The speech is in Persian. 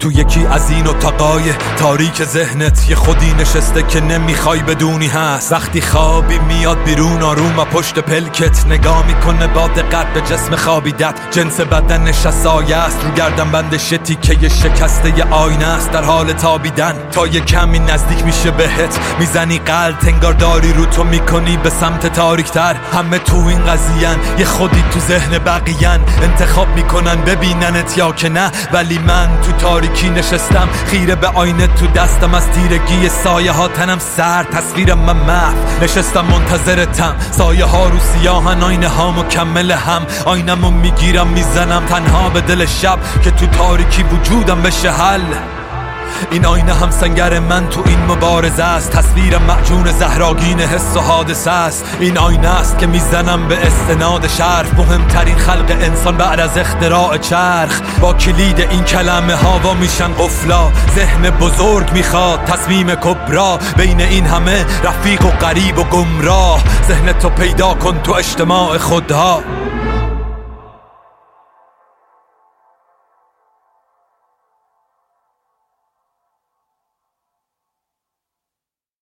تو یکی از این اتاقای تاریک ذهنت یه خودی نشسته که نمیخوای بدونی هست. وقتی خوابی میاد بیرون آروم و پشت پلکت نگاه میکنه با دقت به جسم خوابیدت. جنس بدنش از سایه است رو گردن بند شتی که یه شکسته یه آینه است در حال تابیدن. تا یه کمی نزدیک میشه بهت میزنی قلط، انگار داری رو تو میکنی به سمت تاریکتر. همه تو این قضیه‌ن، یه خودی تو ذهن بقیه‌ن، انتخاب میکنن ببیننت یا که نه. ولی من تو تاریکی نشستم خیره به آینه تو دستم، از تیرگی سایه ها تنم سر، تصویرم من محو. نشستم منتظرتم، سایه ها رو سیاهن، آینه ها مکمل هم. آینمو میگیرم میزنم تنها به دل شب که تو تاریکی وجودم بشه حل. این آینه هم سنگر من تو این مبارزه است، تصویرم معجون زهراگین حس و حادثه است. این آینه است که میزنم به استناد شرف، مهمترین خلق انسان بعد از اختراع چرخ. با کلید این کلمه ها وا میشن قفلا، ذهن بزرگ میخواد تصمیم کبرا. بین این همه رفیق و غریب و گمراه، ذهن تو پیدا کن تو اجتماع خودها.